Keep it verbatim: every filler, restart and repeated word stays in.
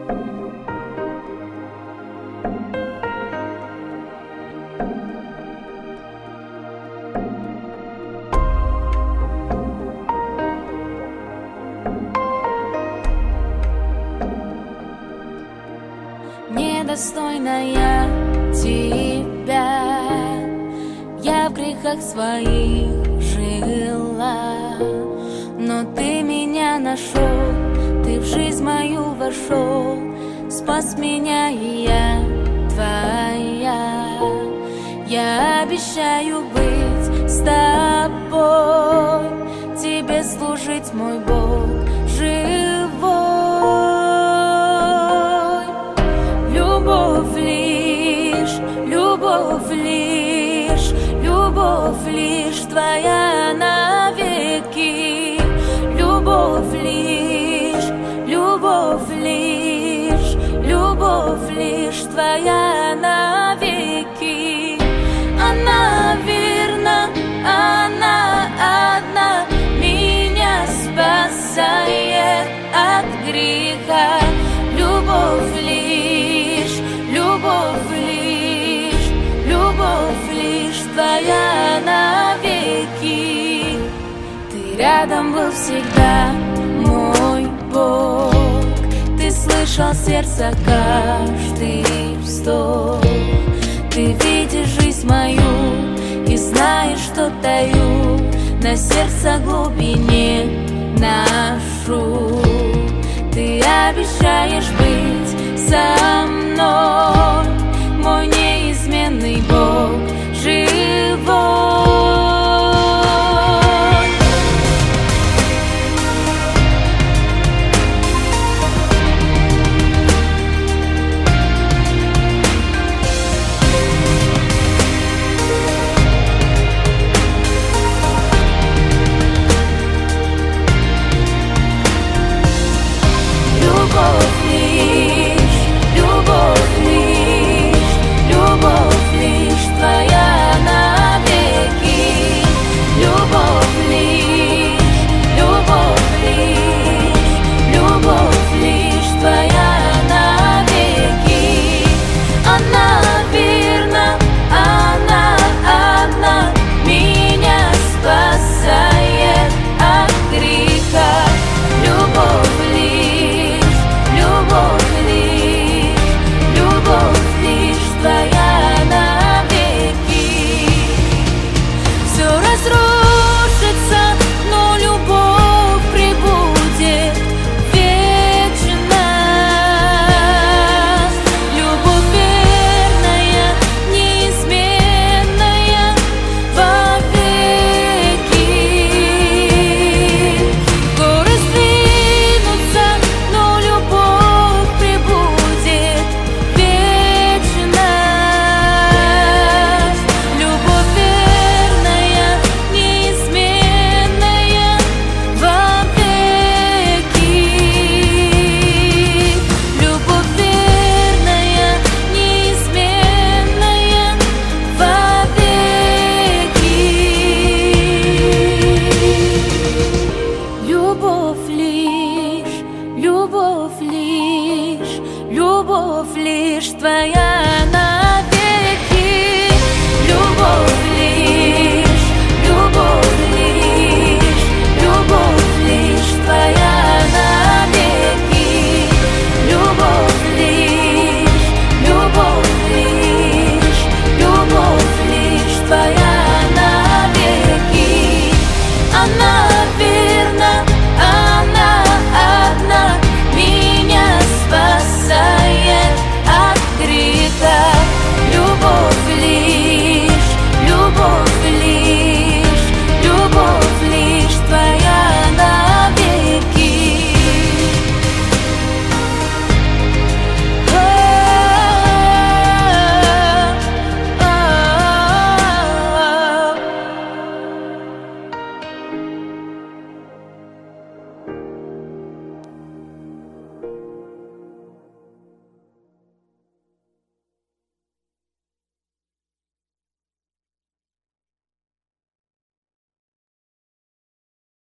Недостойная тебя, я в грехах своих жила, но ты меня нашел, ты в жизнь мою вошел, спас меня, и я твоя. Я обещаю быть с тобой, тебе служить, мой Бог живой. Любовь лишь, любовь лишь, любовь лишь твоя навеки. Любовь лишь, любовь лишь, любовь лишь твоя навеки. Она верна, она одна меня спасает от греха. Любовь лишь, любовь лишь, любовь лишь твоя навеки. Ты рядом был всегда, мой Бог. Ты слышал сердце каждый вздох. Ты видишь жизнь мою и знаешь, что таю на сердце глубине нашу. Ты обещаешь быть со мной, мой неизменный Бог живой. Любовь лишь, любовь лишь, любовь лишь твоя навеки. Любовь лишь, любовь лишь, любовь лишь твоя навеки. Она верна, она одна меня спасает от греха. Любовь лишь, любовь лишь, любовь лишь твоя навеки. Все разрушится, но любовь пребудет вечно. Любовь верная, неизменная вовеки. Горы сдвинутся, но любовь пребудет вечно. Любовь верная, неизменная вовеки. Любовь верная, неизменная вовеки. Любовь лишь, любовь лишь, любовь лишь твоя.